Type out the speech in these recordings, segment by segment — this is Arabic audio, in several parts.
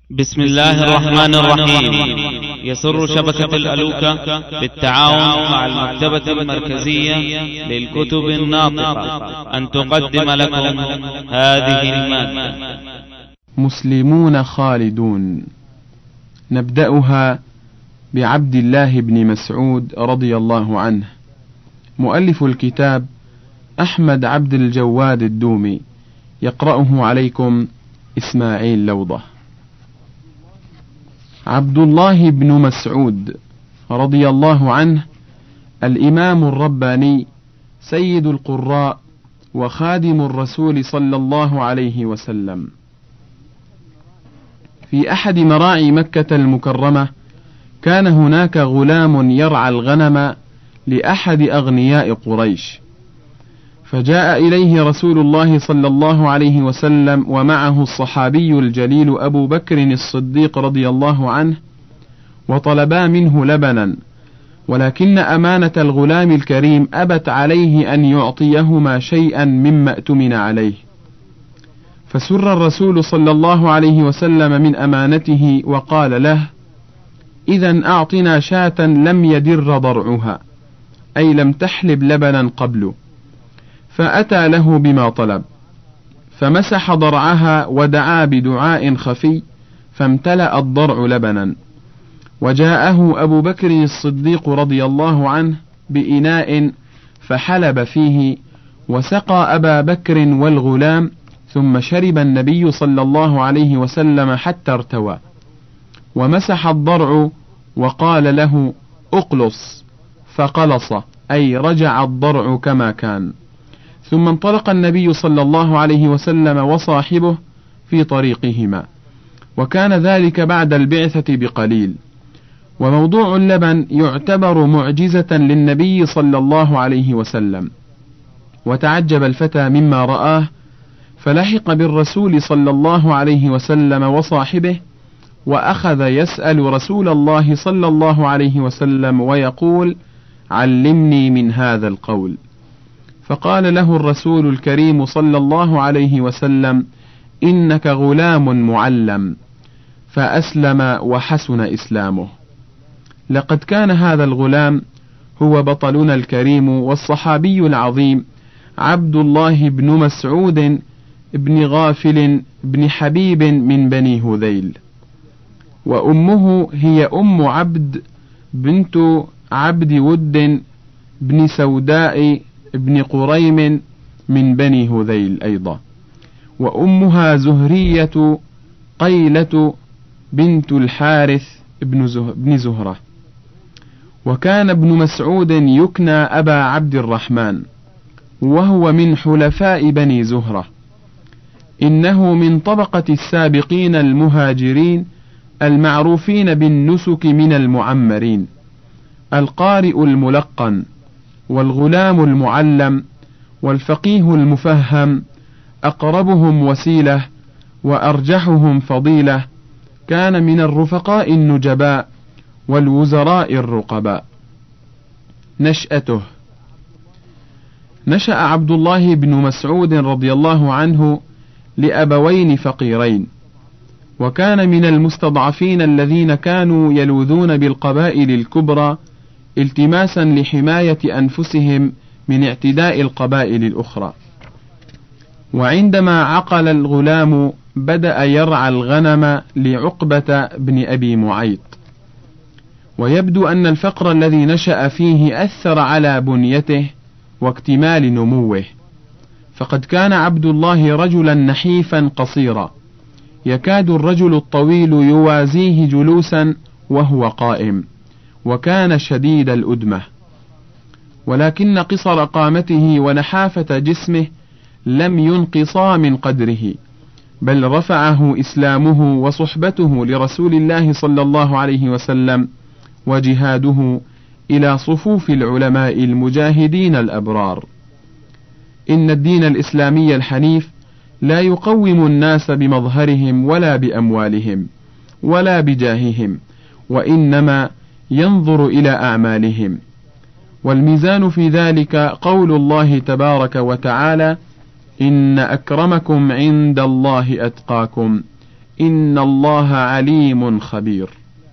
بسم الله الرحمن الرحيم. يسر شبكة الألوكة بالتعاون مع المكتبة المركزية للكتب الناطقة أن تقدم لكم هذه المادة. مسلمون خالدون. نبدأها بعبد الله بن مسعود رضي الله عنه. مؤلف الكتاب أحمد عبد الجواد الدومي، يقرأه عليكم إسماعيل لوضة. عبد الله بن مسعود رضي الله عنه الإمام الرباني، سيد القراء وخادم الرسول صلى الله عليه وسلم. في أحد مراعي مكة المكرمة كان هناك غلام يرعى الغنم لأحد أغنياء قريش، فجاء إليه رسول الله صلى الله عليه وسلم ومعه الصحابي الجليل أبو بكر الصديق رضي الله عنه، وطلبا منه لبنا، ولكن أمانة الغلام الكريم أبت عليه أن يعطيهما شيئا مما اؤتمن عليه، فسر الرسول صلى الله عليه وسلم من أمانته وقال له: إذن أعطنا شاة لم يدر ضرعها، أي لم تحلب لبنا قبل. فأتى له بما طلب، فمسح ضرعها ودعا بدعاء خفي، فامتلأ الضرع لبنا. وجاءه أبو بكر الصديق رضي الله عنه بإناء فحلب فيه، وسقى أبا بكر والغلام، ثم شرب النبي صلى الله عليه وسلم حتى ارتوى، ومسح الضرع وقال له: أقلص، فقلص، أي رجع الضرع كما كان. ثم انطلق النبي صلى الله عليه وسلم وصاحبه في طريقهما، وكان ذلك بعد البعثة بقليل. وموضوع اللبن يعتبر معجزة للنبي صلى الله عليه وسلم. وتعجب الفتى مما رآه، فلحق بالرسول صلى الله عليه وسلم وصاحبه، وأخذ يسأل رسول الله صلى الله عليه وسلم ويقول: علمني من هذا القول. فقال له الرسول الكريم صلى الله عليه وسلم: إنك غلام معلم. فأسلم وحسن إسلامه. لقد كان هذا الغلام هو بطلنا الكريم والصحابي العظيم عبد الله بن مسعود بن غافل بن حبيب من بني هذيل، وأمه هي أم عبد بنت عبد ود بن سوداء بن قريم من بني هذيل أيضا، وأمها زهرية قيلة بنت الحارث بن زهرة. وكان ابن مسعود يكنى أبا عبد الرحمن، وهو من حلفاء بني زهرة. إنه من طبقة السابقين المهاجرين المعروفين بالنسك من المعمرين، القارئ الملقن، والغلام المعلم، والفقيه المفهم، أقربهم وسيلة وأرجحهم فضيلة. كان من الرفقاء النجباء والوزراء الرقباء. نشأته: نشأ عبد الله بن مسعود رضي الله عنه لأبوين فقيرين، وكان من المستضعفين الذين كانوا يلوذون بالقبائل الكبرى التماسا لحماية أنفسهم من اعتداء القبائل الأخرى. وعندما عقل الغلام بدأ يرعى الغنم لعقبة بن أبي معيط. ويبدو أن الفقر الذي نشأ فيه أثر على بنيته واكتمال نموه، فقد كان عبد الله رجلا نحيفا قصيرا، يكاد الرجل الطويل يوازيه جلوسا وهو قائم، وكان شديد الأدمة. ولكن قصر قامته ونحافة جسمه لم ينقصا من قدره، بل رفعه إسلامه وصحبته لرسول الله صلى الله عليه وسلم، وجهاده إلى صفوف العلماء المجاهدين الأبرار. إن الدين الإسلامي الحنيف لا يقوم الناس بمظهرهم ولا بأموالهم ولا بجاههم، وإنما ينظر إلى أعمالهم. والميزان في ذلك قول الله تبارك وتعالى: إن أكرمكم عند الله أتقاكم، إن الله عليم خبير.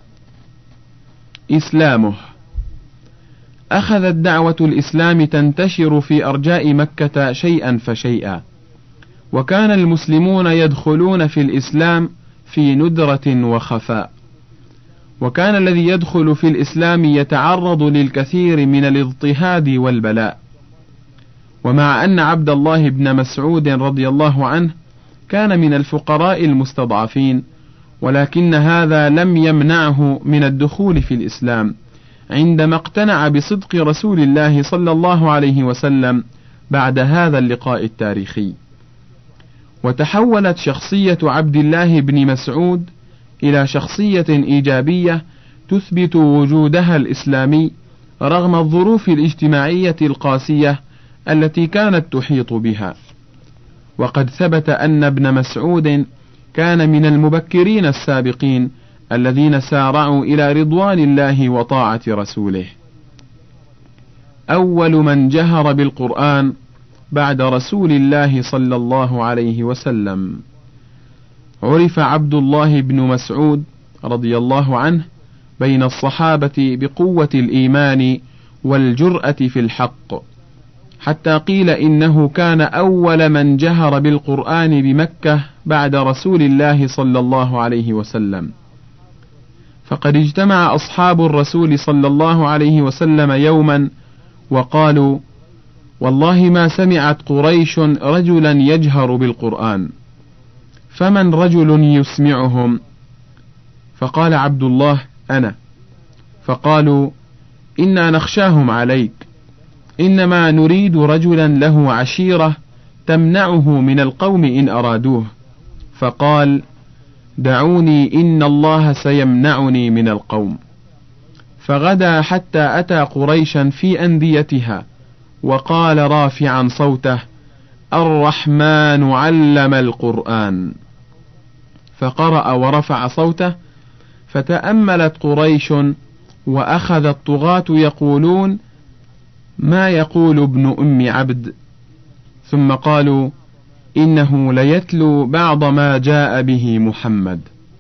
إسلامه: أخذت دعوة الإسلام تنتشر في أرجاء مكة شيئا فشيئا، وكان المسلمون يدخلون في الإسلام في ندرة وخفاء، وكان الذي يدخل في الإسلام يتعرض للكثير من الاضطهاد والبلاء. ومع أن عبد الله بن مسعود رضي الله عنه كان من الفقراء المستضعفين، ولكن هذا لم يمنعه من الدخول في الإسلام عندما اقتنع بصدق رسول الله صلى الله عليه وسلم بعد هذا اللقاء التاريخي. وتحولت شخصية عبد الله بن مسعود إلى شخصية إيجابية تثبت وجودها الإسلامي رغم الظروف الاجتماعية القاسية التي كانت تحيط بها. وقد ثبت أن ابن مسعود كان من المبكرين السابقين الذين سارعوا إلى رضوان الله وطاعة رسوله. أول من جهر بالقرآن بعد رسول الله صلى الله عليه وسلم. عرف عبد الله بن مسعود رضي الله عنه بين الصحابة بقوة الإيمان والجرأة في الحق، حتى قيل إنه كان أول من جهر بالقرآن بمكة بعد رسول الله صلى الله عليه وسلم. فقد اجتمع أصحاب الرسول صلى الله عليه وسلم يوما وقالوا: والله ما سمعت قريش رجلا يجهر بالقرآن، فمن رجل يسمعهم؟ فقال عبد الله: أنا. فقالوا: إنا نخشاهم عليك، إنما نريد رجلا له عشيرة تمنعه من القوم إن أرادوه. فقال: دعوني إن الله سيمنعني من القوم. فغدا حتى أتى قريشا في أنديتها وقال رافعا صوته: الرحمن علم القرآن. فقرأ ورفع صوته، فتأملت قريش وأخذ الطغاة يقولون: ما يقول ابن أم عبد؟ ثم قالوا: إنه ليتلو بعض ما جاء به محمد.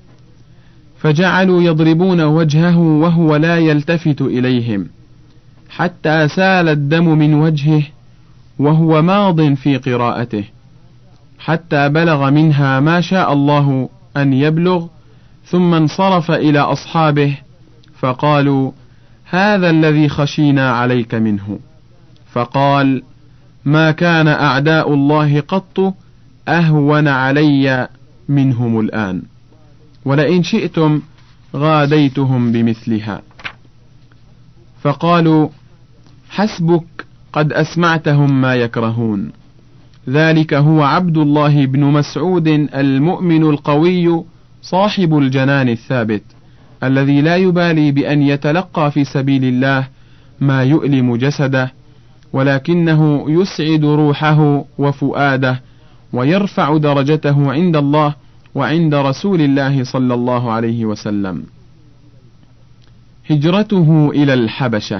فجعلوا يضربون وجهه وهو لا يلتفت إليهم، حتى سال الدم من وجهه وهو ماض في قراءته، حتى بلغ منها ما شاء الله أن يبلغ، ثم انصرف إلى أصحابه فقالوا: هذا الذي خشينا عليك منه. فقال: ما كان أعداء الله قط أهون علي منهم الآن، ولئن شئتم غاديتهم بمثلها. فقالوا: حسبك، قد أسمعتهم ما يكرهون. ذلك هو عبد الله بن مسعود المؤمن القوي صاحب الجنان الثابت، الذي لا يبالي بأن يتلقى في سبيل الله ما يؤلم جسده، ولكنه يسعد روحه وفؤاده ويرفع درجته عند الله وعند رسول الله صلى الله عليه وسلم. هجرته إلى الحبشة.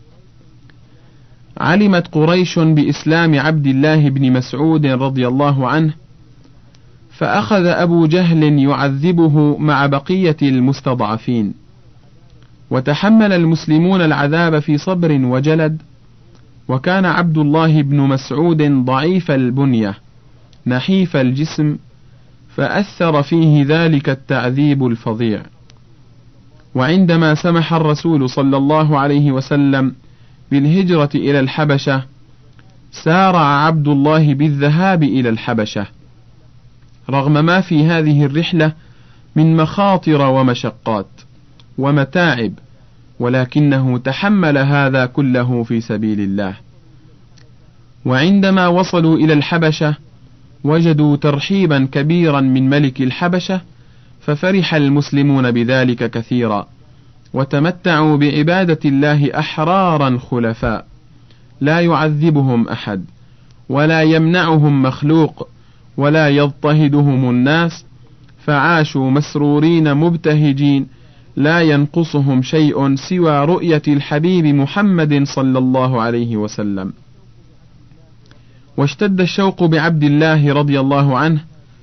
علمت قريش بإسلام عبد الله بن مسعود رضي الله عنه، فأخذ أبو جهل يعذبه مع بقية المستضعفين، وتحمل المسلمون العذاب في صبر وجلد. وكان عبد الله بن مسعود ضعيف البنية نحيف الجسم، فأثر فيه ذلك التعذيب الفظيع. وعندما سمح الرسول صلى الله عليه وسلم بالهجرة إلى الحبشة، سارع عبد الله بالذهاب إلى الحبشة رغم ما في هذه الرحلة من مخاطر ومشقات ومتاعب، ولكنه تحمل هذا كله في سبيل الله. وعندما وصلوا إلى الحبشة وجدوا ترحيبا كبيرا من ملك الحبشة، ففرح المسلمون بذلك كثيرا، وتمتعوا بعبادة الله أحرارا خلفاء، لا يعذبهم أحد ولا يمنعهم مخلوق ولا يضطهدهم الناس، فعاشوا مسرورين مبتهجين، لا ينقصهم شيء سوى رؤية الحبيب محمد صلى الله عليه وسلم. واشتد الشوق بعبد الله رضي الله عنه،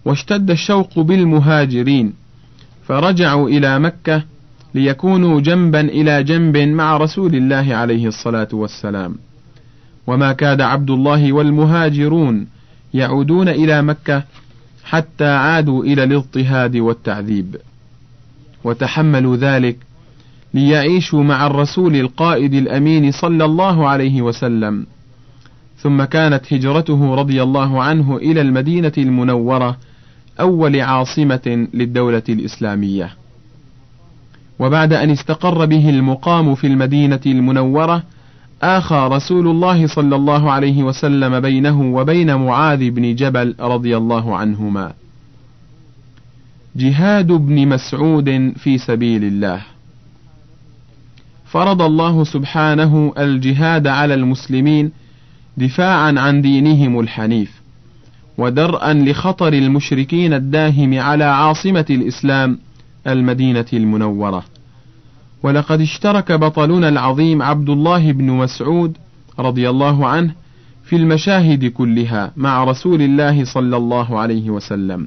واشتد الشوق بالمهاجرين، فرجعوا إلى مكة ليكونوا جنبا إلى جنب مع رسول الله عليه الصلاة والسلام. وما كاد عبد الله والمهاجرون يعودون إلى مكة حتى عادوا إلى الاضطهاد والتعذيب، وتحملوا ذلك ليعيشوا مع الرسول القائد الأمين صلى الله عليه وسلم. ثم كانت هجرته رضي الله عنه إلى المدينة المنورة أول عاصمة للدولة الإسلامية. وبعد أن استقر به المقام في المدينة المنورة، آخى رسول الله صلى الله عليه وسلم بينه وبين معاذ بن جبل رضي الله عنهما. جهاد ابن مسعود في سبيل الله. فرض الله سبحانه الجهاد على المسلمين دفاعا عن دينهم الحنيف، ودرءا لخطر المشركين الداهم على عاصمة الإسلام المدينة المنورة. ولقد اشترك بطلنا العظيم عبد الله بن مسعود رضي الله عنه في المشاهد كلها مع رسول الله صلى الله عليه وسلم،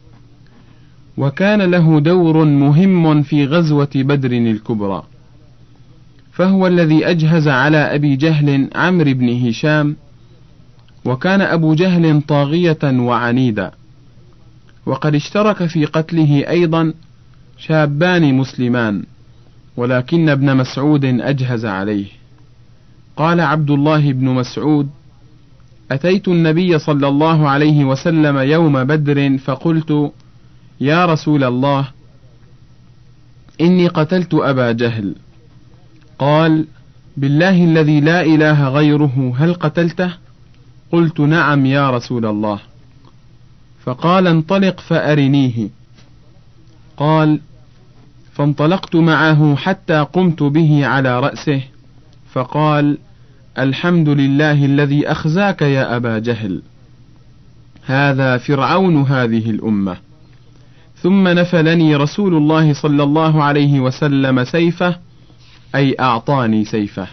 وكان له دور مهم في غزوة بدر الكبرى، فهو الذي أجهز على أبي جهل عمرو بن هشام، وكان أبو جهل طاغية وعنيدا. وقد اشترك في قتله أيضا شابان مسلمان، ولكن ابن مسعود أجهز عليه. قال عبد الله بن مسعود: أتيت النبي صلى الله عليه وسلم يوم بدر فقلت: يا رسول الله، إني قتلت أبا جهل. قال: بالله الذي لا إله غيره، هل قتلته؟ قلت: نعم يا رسول الله. فقال: انطلق فأرنيه. قال: فانطلقت معه حتى قمت به على رأسه، فقال: الحمد لله الذي أخزاك يا أبا جهل، هذا فرعون هذه الأمة. ثم نفلني رسول الله صلى الله عليه وسلم سيفه، أي أعطاني سيفه.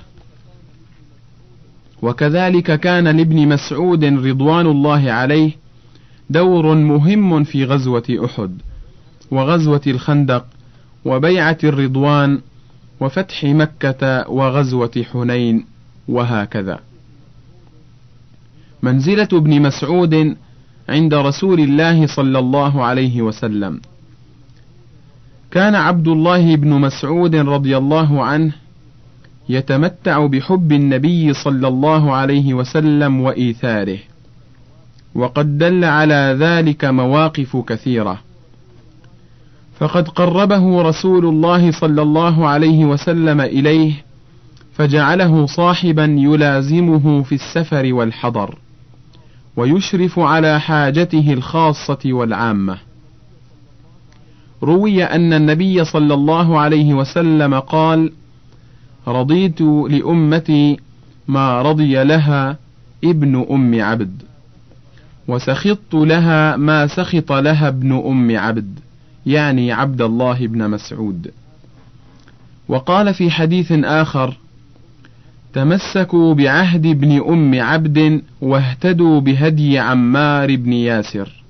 وكذلك كان لابن مسعود رضوان الله عليه دور مهم في غزوة أحد، وغزوة الخندق، وبيعة الرضوان، وفتح مكة، وغزوة حنين، وهكذا. منزلة ابن مسعود عند رسول الله صلى الله عليه وسلم. كان عبد الله بن مسعود رضي الله عنه يتمتع بحب النبي صلى الله عليه وسلم وإيثاره، وقد دل على ذلك مواقف كثيرة. فقد قربه رسول الله صلى الله عليه وسلم إليه، فجعله صاحبا يلازمه في السفر والحضر، ويشرف على حاجته الخاصة والعامة. روي أن النبي صلى الله عليه وسلم قال: رضيت لأمتي ما رضي لها ابن أم عبد، وسخطت لها ما سخط لها ابن أم عبد، يعني عبد الله بن مسعود. وقال في حديث آخر: تمسكوا بعهد ابن أم عبد واهتدوا بهدي عمار بن ياسر.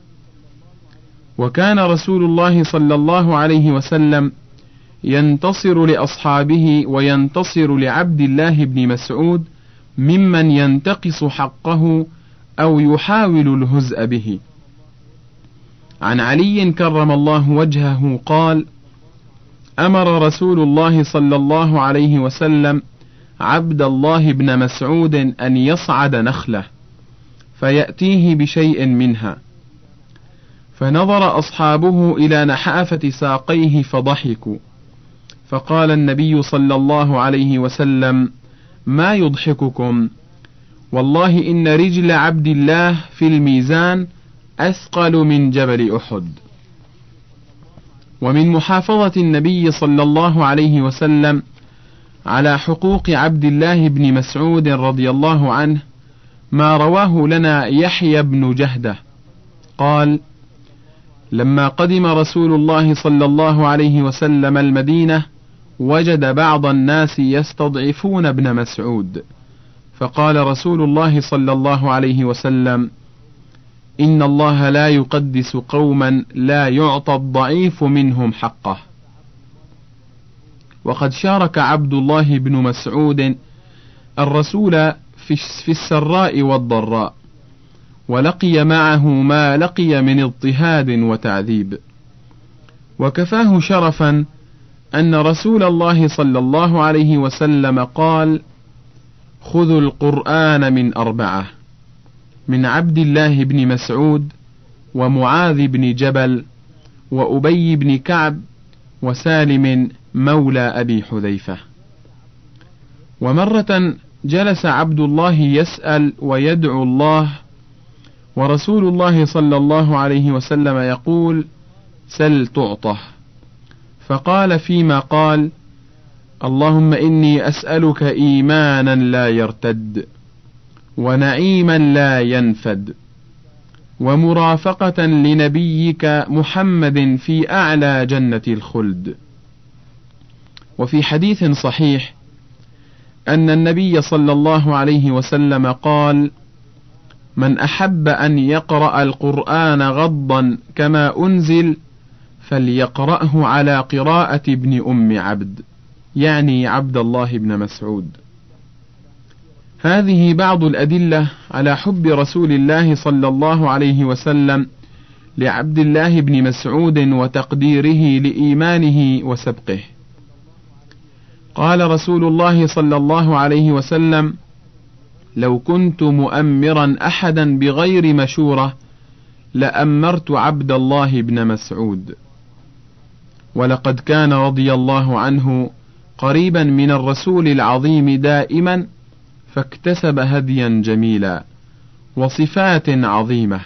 وكان رسول الله صلى الله عليه وسلم ينتصر لأصحابه وينتصر لعبد الله بن مسعود ممن ينتقص حقه أو يحاول الهزء به. عن علي كرم الله وجهه قال: أمر رسول الله صلى الله عليه وسلم عبد الله بن مسعود أن يصعد نخلة فيأتيه بشيء منها، فنظر أصحابه إلى نحافة ساقيه فضحكوا، فقال النبي صلى الله عليه وسلم: ما يضحككم؟ والله إن رجل عبد الله في الميزان أثقل من جبل أحد. ومن محافظة النبي صلى الله عليه وسلم على حقوق عبد الله بن مسعود رضي الله عنه ما رواه لنا يحيى بن جهدة قال: لما قدم رسول الله صلى الله عليه وسلم المدينة وجد بعض الناس يستضعفون ابن مسعود، فقال رسول الله صلى الله عليه وسلم: إن الله لا يقدس قوما لا يعطى الضعيف منهم حقه. وقد شارك عبد الله بن مسعود الرسول في السراء والضراء، ولقي معه ما لقي من اضطهاد وتعذيب، وكفاه شرفا أن رسول الله صلى الله عليه وسلم قال: خذوا القرآن من 4، من عبد الله بن مسعود، ومعاذ بن جبل، وأبي بن كعب، وسالم مولى أبي حذيفة. ومرة جلس عبد الله يسأل ويدعو الله، ورسول الله صلى الله عليه وسلم يقول: سل تعطه. فقال فيما قال: اللهم إني أسألك إيمانا لا يرتد، ونعيما لا ينفد، ومرافقة لنبيك محمد في أعلى جنة الخلد. وفي حديث صحيح أن النبي صلى الله عليه وسلم قال: من أحب أن يقرأ القرآن غضا كما أنزل فليقرأه على قراءة ابن أم عبد، يعني عبد الله بن مسعود. هذه بعض الأدلة على حب رسول الله صلى الله عليه وسلم لعبد الله بن مسعود وتقديره لإيمانه وسبقه. قال رسول الله صلى الله عليه وسلم: لو كنت مؤمرا أحدا بغير مشورة لأمرت عبد الله بن مسعود. ولقد كان رضي الله عنه قريبا من الرسول العظيم دائما، فاكتسب هديا جميلا وصفات عظيمة.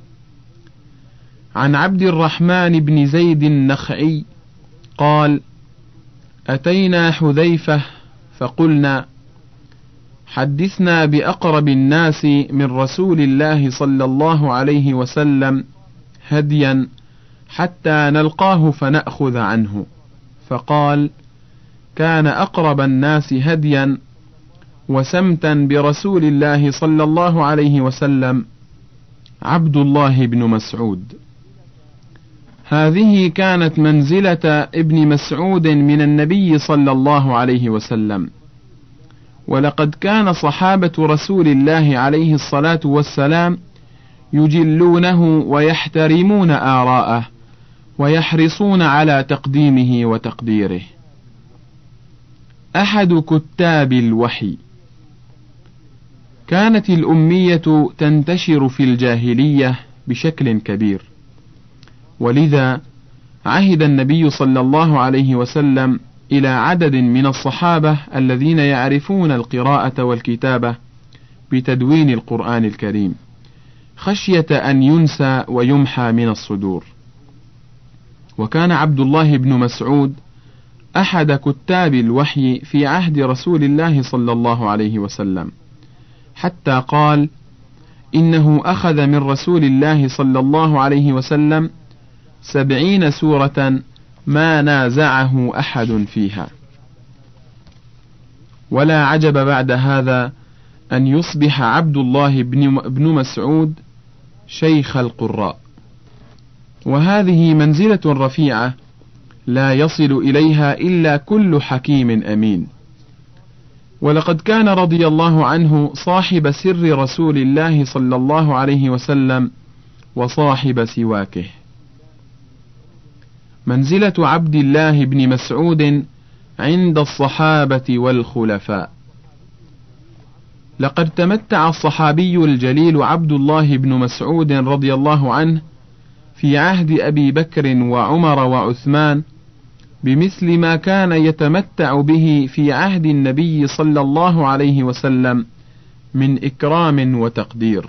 عن عبد الرحمن بن زيد النخعي قال: أتينا حذيفة فقلنا: حدثنا بأقرب الناس من رسول الله صلى الله عليه وسلم هديا حتى نلقاه فنأخذ عنه. فقال: كان أقرب الناس هديا وسمتا برسول الله صلى الله عليه وسلم عبد الله بن مسعود. هذه كانت منزلة ابن مسعود من النبي صلى الله عليه وسلم. ولقد كان صحابة رسول الله عليه الصلاة والسلام يجلونه ويحترمون آراءه ويحرصون على تقديمه وتقديره. أحد كتاب الوحي. كانت الأمية تنتشر في الجاهلية بشكل كبير، ولذا عهد النبي صلى الله عليه وسلم إلى عدد من الصحابة الذين يعرفون القراءة والكتابة بتدوين القرآن الكريم، خشية أن ينسى ويمحى من الصدور. وكان عبد الله بن مسعود أحد كتاب الوحي في عهد رسول الله صلى الله عليه وسلم، حتى قال: إنه أخذ من رسول الله صلى الله عليه وسلم 70 سورة ما نازعه أحد فيها. ولا عجب بعد هذا أن يصبح عبد الله بن مسعود شيخ القراء، وهذه منزلة رفيعة لا يصل إليها إلا كل حكيم أمين. ولقد كان رضي الله عنه صاحب سر رسول الله صلى الله عليه وسلم وصاحب سواكه. منزلة عبد الله بن مسعود عند الصحابة والخلفاء. لقد تمتع الصحابي الجليل عبد الله بن مسعود رضي الله عنه في عهد أبي بكر وعمر وعثمان بمثل ما كان يتمتع به في عهد النبي صلى الله عليه وسلم من إكرام وتقدير.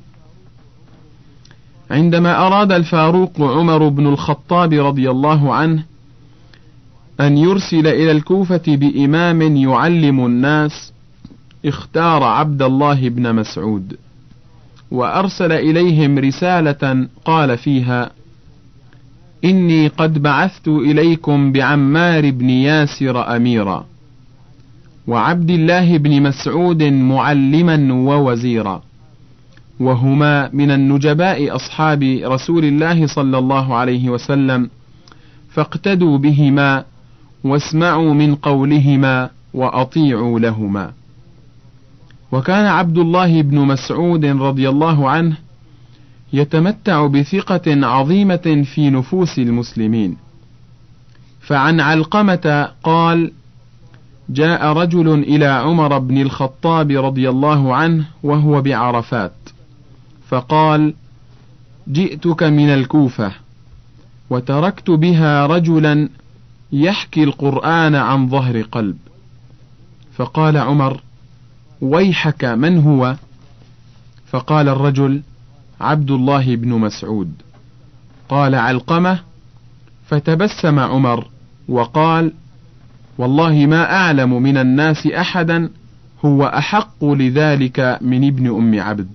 عندما أراد الفاروق عمر بن الخطاب رضي الله عنه أن يرسل إلى الكوفة بإمام يعلم الناس، اختار عبد الله بن مسعود، وأرسل إليهم رسالة قال فيها: إني قد بعثت إليكم بعمار بن ياسر أميرا، وعبد الله بن مسعود معلما ووزيرا، وهما من النجباء أصحاب رسول الله صلى الله عليه وسلم، فاقتدوا بهما واسمعوا من قولهما وأطيعوا لهما. وكان عبد الله بن مسعود رضي الله عنه يتمتع بثقة عظيمة في نفوس المسلمين، فعن علقمة قال: جاء رجل إلى عمر بن الخطاب رضي الله عنه وهو بعرفات، فقال: جئتك من الكوفة وتركت بها رجلا يحكي القرآن عن ظهر قلب. فقال عمر: ويحك، من هو؟ فقال الرجل: عبد الله بن مسعود. قال علقمة: فتبسم عمر وقال: والله ما أعلم من الناس أحدا هو أحق لذلك من ابن أم عبد.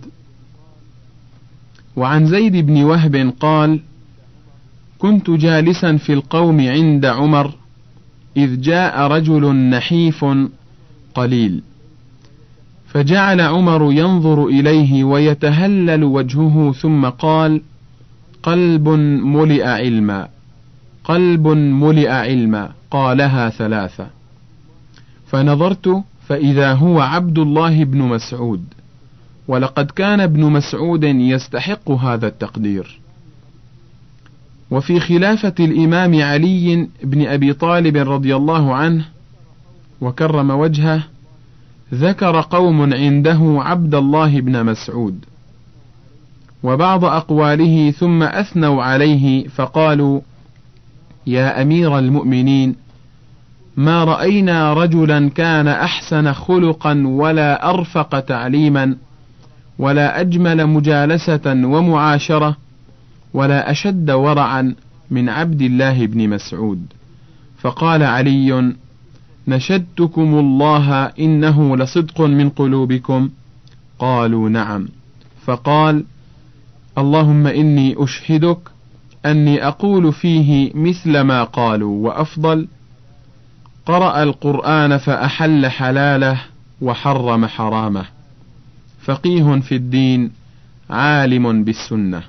وعن زيد بن وهب قال: كنت جالسا في القوم عند عمر إذ جاء رجل نحيف قليل، فجعل عمر ينظر إليه ويتهلل وجهه، ثم قال: قلب ملئ علما، قلب ملئ علما، قالها 3. فنظرت فإذا هو عبد الله بن مسعود، ولقد كان ابن مسعود يستحق هذا التقدير. وفي خلافة الإمام علي بن أبي طالب رضي الله عنه وكرم وجهه، ذكر قوم عنده عبد الله بن مسعود وبعض أقواله، ثم أثنوا عليه فقالوا: يا أمير المؤمنين، ما رأينا رجلا كان أحسن خلقا ولا أرفق تعليما ولا أجمل مجالسة ومعاشرة ولا أشد ورعا من عبد الله بن مسعود. فقال علي: نشدتكم الله إنه لصدق من قلوبكم. قالوا: نعم. فقال: اللهم إني أشهدك أني أقول فيه مثل ما قالوا وأفضل. قرأ القرآن فأحل حلاله وحرم حرامه، فقيه في الدين، عالم بالسنة.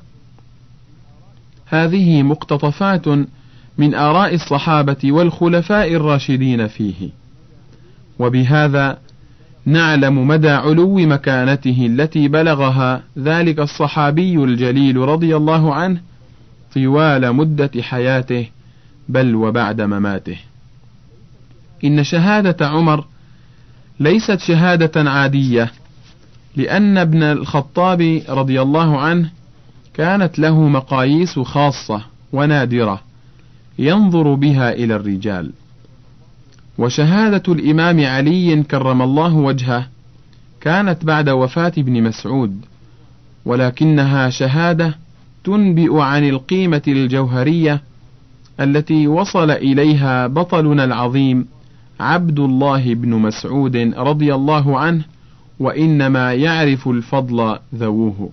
هذه مقتطفات من آراء الصحابة والخلفاء الراشدين فيه، وبهذا نعلم مدى علو مكانته التي بلغها ذلك الصحابي الجليل رضي الله عنه طوال مدة حياته، بل وبعد مماته. إن شهادة عمر ليست شهادة عادية، لأن ابن الخطاب رضي الله عنه كانت له مقاييس خاصة ونادرة ينظر بها إلى الرجال. وشهادة الإمام علي كرم الله وجهه كانت بعد وفاة ابن مسعود، ولكنها شهادة تنبئ عن القيمة الجوهرية التي وصل إليها بطلنا العظيم عبد الله بن مسعود رضي الله عنه، وإنما يعرف الفضل ذووه.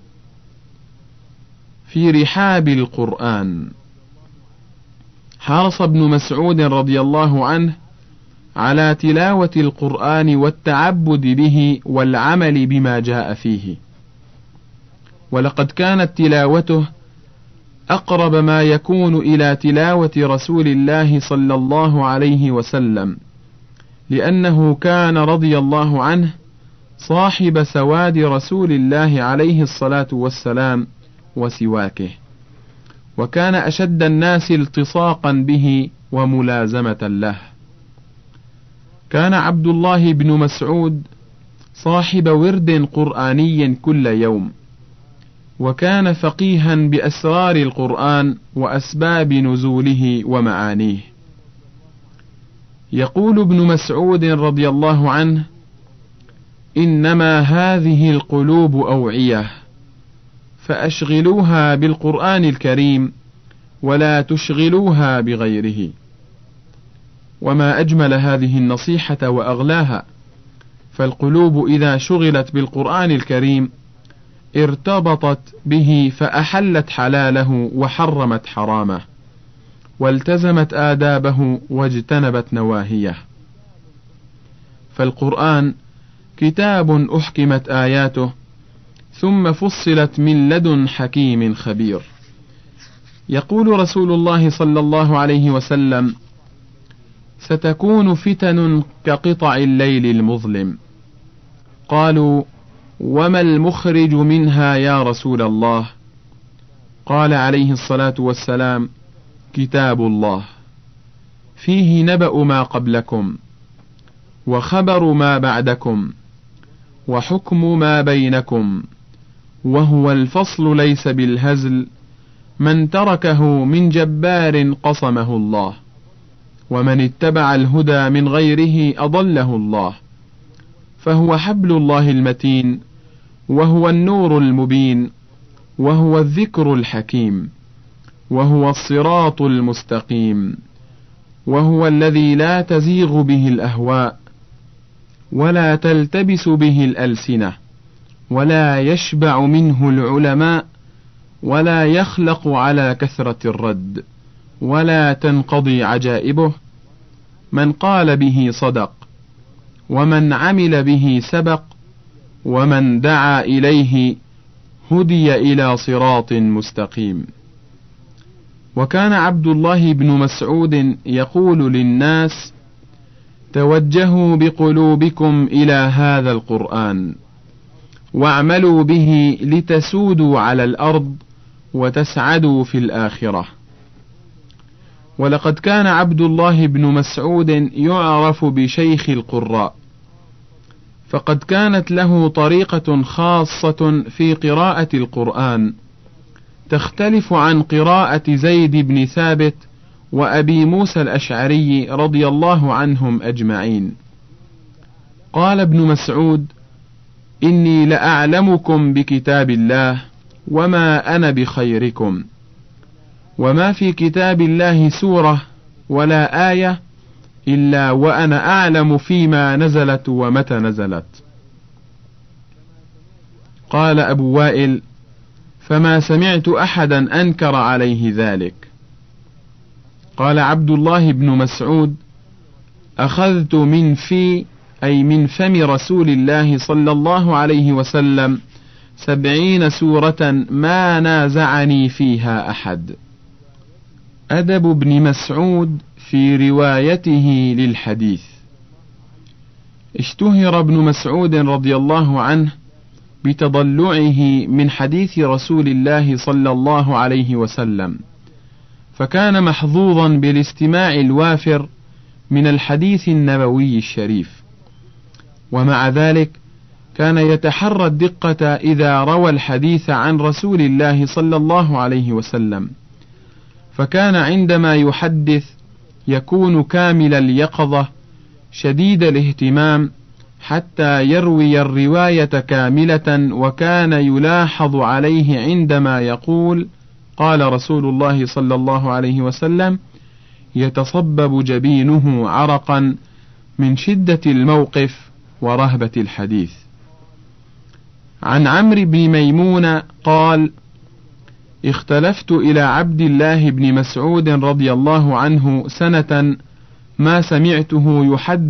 في رحاب القرآن، حرص ابن مسعود رضي الله عنه على تلاوة القرآن والتعبد به والعمل بما جاء فيه، ولقد كانت تلاوته أقرب ما يكون إلى تلاوة رسول الله صلى الله عليه وسلم، لأنه كان رضي الله عنه صاحب سواد رسول الله عليه الصلاة والسلام وسواكه، وكان أشد الناس التصاقا به وملازمة له. كان عبد الله بن مسعود صاحب ورد قرآني كل يوم، وكان فقيها بأسرار القرآن وأسباب نزوله ومعانيه. يقول ابن مسعود رضي الله عنه: إنما هذه القلوب أوعية، فأشغلوها بالقرآن الكريم ولا تشغلوها بغيره. وما أجمل هذه النصيحة وأغلاها، فالقلوب إذا شغلت بالقرآن الكريم ارتبطت به فأحلت حلاله وحرمت حرامه، والتزمت آدابه واجتنبت نواهيه. فالقرآن كتاب أحكمت آياته، ثم فصلت من لدن حكيم خبير. يقول رسول الله صلى الله عليه وسلم: ستكون فتن كقطع الليل المظلم. قالوا: وما المخرج منها يا رسول الله؟ قال عليه الصلاة والسلام: كتاب الله، فيه نبأ ما قبلكم، وخبر ما بعدكم، وحكم ما بينكم، وهو الفصل ليس بالهزل، من تركه من جبار قصمه الله، ومن اتبع الهدى من غيره أضله الله، فهو حبل الله المتين، وهو النور المبين، وهو الذكر الحكيم، وهو الصراط المستقيم، وهو الذي لا تزيغ به الأهواء، ولا تلتبس به الألسنة، ولا يشبع منه العلماء، ولا يخلق على كثرة الرد، ولا تنقضي عجائبه. من قال به صدق، ومن عمل به سبق، ومن دعا إليه هدي إلى صراط مستقيم. وكان عبد الله بن مسعود يقول للناس: توجهوا بقلوبكم إلى هذا القرآن، واعملوا به لتسودوا على الأرض وتسعدوا في الآخرة. ولقد كان عبد الله بن مسعود يعرف بشيخ القراء، فقد كانت له طريقة خاصة في قراءة القرآن تختلف عن قراءة زيد بن ثابت وأبي موسى الأشعري رضي الله عنهم أجمعين. قال ابن مسعود: إني لأعلمكم بكتاب الله، وما أنا بخيركم، وما في كتاب الله سورة ولا آية إلا وأنا أعلم فيما نزلت ومتى نزلت. قال أبو وائل: فما سمعت أحدا أنكر عليه ذلك. قال عبد الله بن مسعود: أخذت من في أي من فم رسول الله صلى الله عليه وسلم 70 سورة ما نازعني فيها أحد. أدب ابن مسعود في روايته للحديث. اشتهر ابن مسعود رضي الله عنه بتضلعه من حديث رسول الله صلى الله عليه وسلم، فكان محظوظا بالاستماع الوافر من الحديث النبوي الشريف، ومع ذلك كان يتحرى الدقة إذا روى الحديث عن رسول الله صلى الله عليه وسلم، فكان عندما يحدث يكون كامل اليقظة شديد الاهتمام حتى يروي الرواية كاملة، وكان يلاحظ عليه عندما يقول: قال رسول الله صلى الله عليه وسلم، يتصبب جبينه عرقا من شدة الموقف ورهبة الحديث. عن عمرو بن ميمون قال: اختلفت إلى عبد الله بن مسعود رضي الله عنه سنة ما سمعته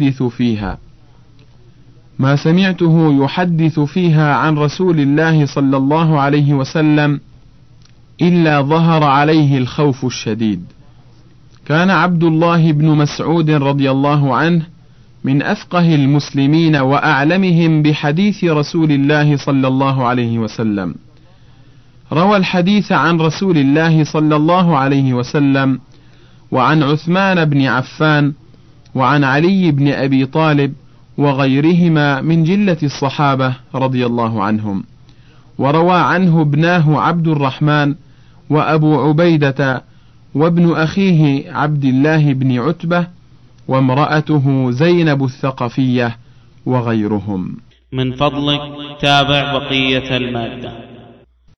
يحدث فيها عن رسول الله صلى الله عليه وسلم إلا ظهر عليه الخوف الشديد. كان عبد الله بن مسعود رضي الله عنه من أفقه المسلمين وأعلمهم بحديث رسول الله صلى الله عليه وسلم، روى الحديث عن رسول الله صلى الله عليه وسلم وعن عثمان بن عفان وعن علي بن أبي طالب وغيرهما من جلة الصحابة رضي الله عنهم، وروى عنه ابناه عبد الرحمن وأبو عبيدة وابن أخيه عبد الله بن عتبة وامرأته زينب الثقفية وغيرهم. من فضلك تابع بقية المادة.